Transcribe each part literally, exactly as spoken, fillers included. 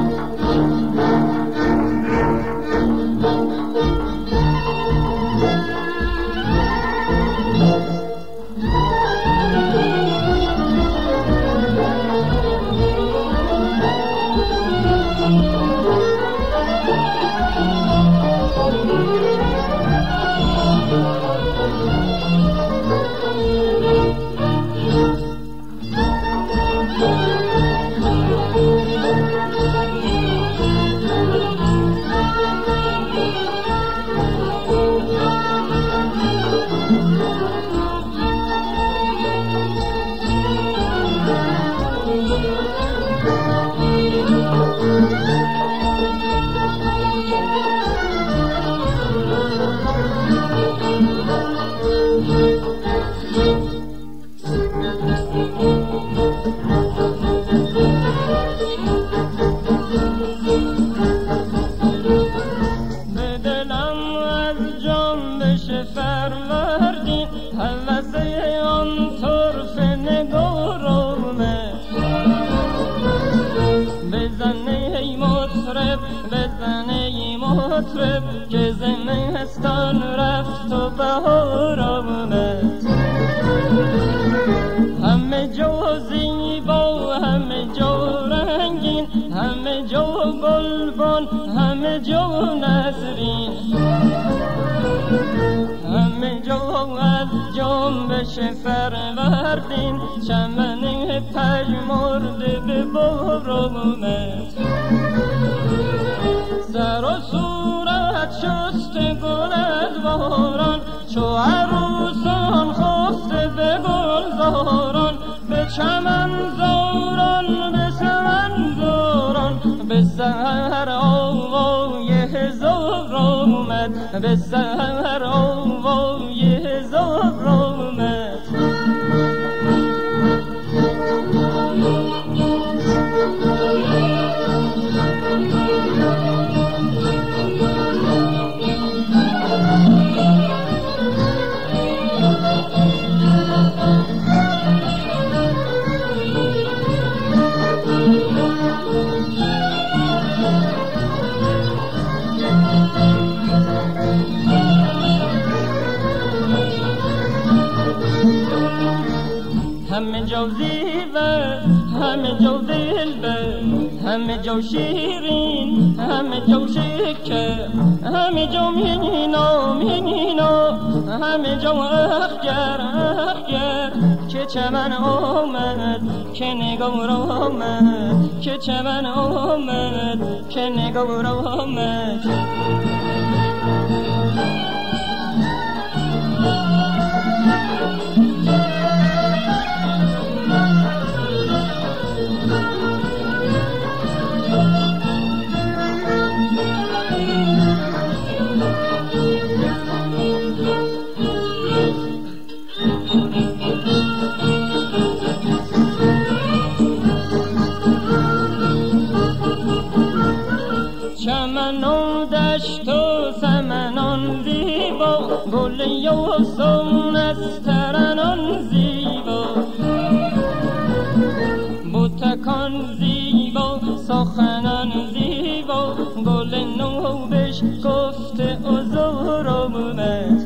مطرب که زمستان رفت و بهار آمد، همه جا زیبا همه جا رنگین، همه جا گلبن همه جا نسرین، همه جا از جنبش فروردین چمن پژمرده به بار آمد. سر و صورت شست گل از باران، چو عروسان خفته به گلزاران، به چمن زاران به سمن زاران، به سحر آوای هزار آمد، به سحر آوای هزار آمد. همه جا زیبا همه جا دلبر، همه جا شیرین همه جا شکر، همه جا مینا مینا همه جا اخگر اخگر، که چمن آمد که نگار آمد، که چمن آمد که نگار آمد. چمن و دشت و سمنان زیبا، گل یوسون از ترنان زیبا، بوتکان زیبا سخنان زیبا، گل نوبش گفته عذر آمد.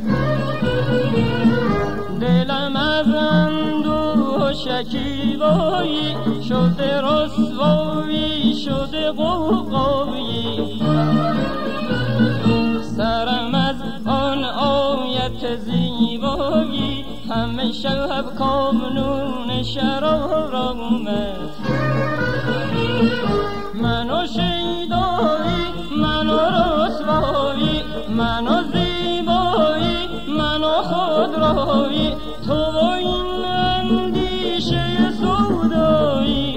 دلم از اندوه و شکیبایی شده رسوایی شده غوغایی، سرم از آن آیت زیبایی همه شب کامنون شرار آمد. من و شیدایی من و رسوایی، من و زیبایی من و خودرایی، تو و این اندیشه سودایی،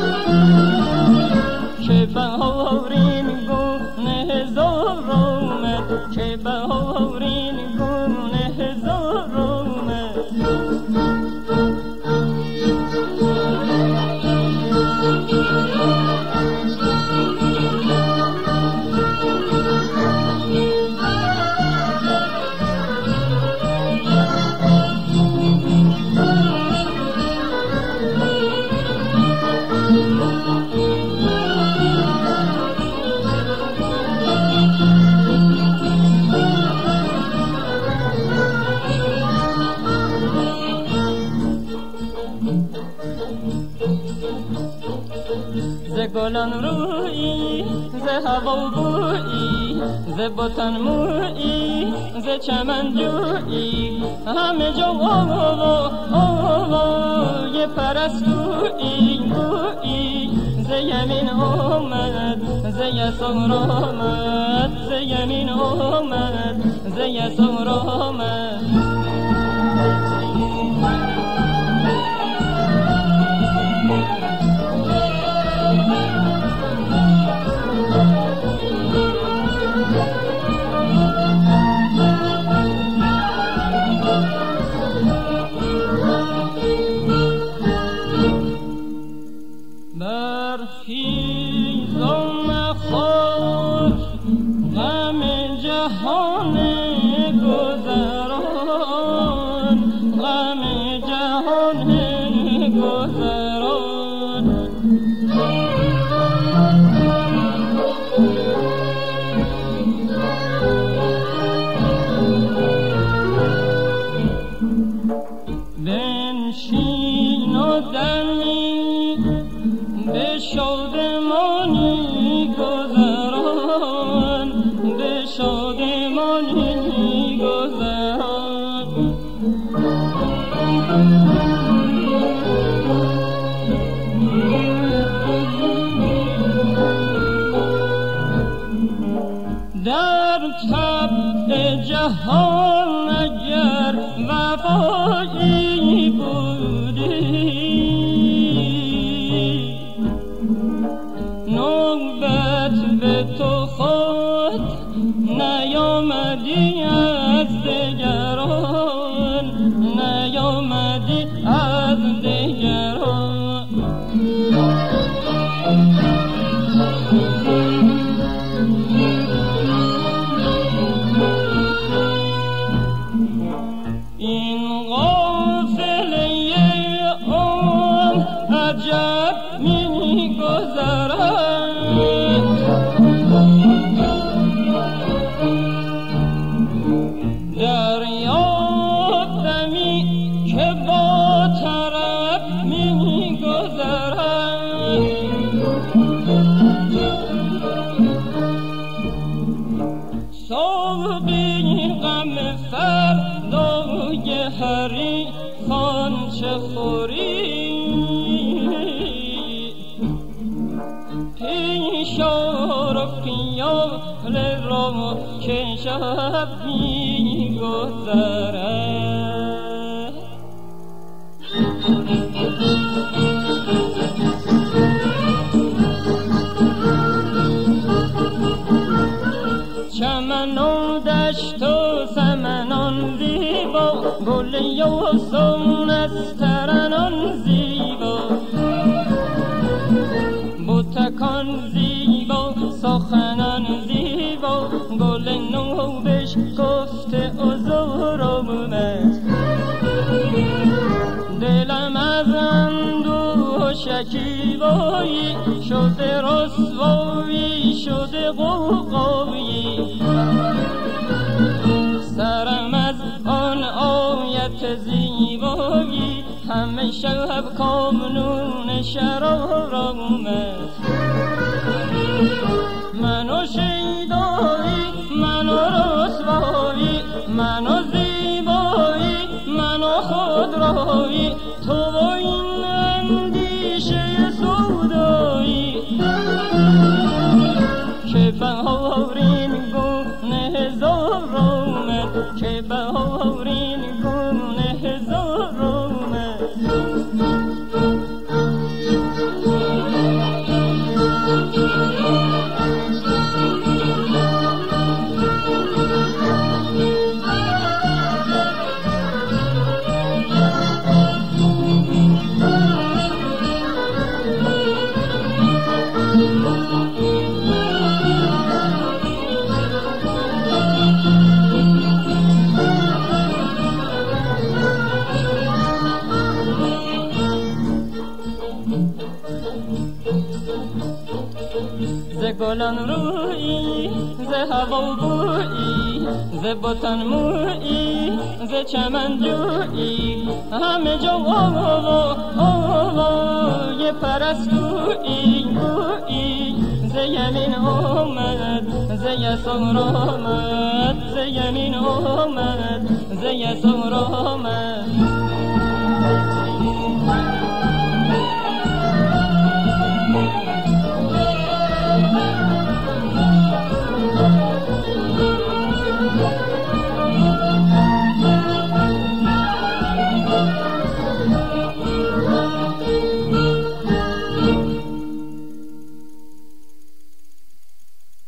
که بهارین گونه هزار آمد، که بهارین گونه هزار آمد. Thank you. ز گلان رویی ز هوا بویی ز بوتان مویی ز چمن جویی همه جا آوا آوای پرستویی گویی ز یمین آمد ز یسار آمد ز یمین آمد ز یسار آمد جهان اگر وفایی بودی نوبت به تو خود نیامدی از دگران نیامدی از دگران که شب می گذرد چمنان دشت و سمنان زیبا گل یوسون از ترنان زیبا بوتکان زیبا سخنان زیبا گل نو بش گفته حضور آمد دلم از اندوه شکیبایی شده رسوایی شده غوغایی سرم از آن آیت زیبایی همه شب کامنون شرار آمد منو شیدایی منو رسوایی منو زیبایی منو خودرویی تو و این اندیشه سودایی که بهارین گونه هزار آمد که بهارین گونه هزار آمد گلان رویی ز هوا بویی ز بوتان مویی ز چمن جویی همه جا آوا آوای پرستویی بوئی بوئی ز یمین آمد ز یسار آمد ز یمین آمد ز یسار آمد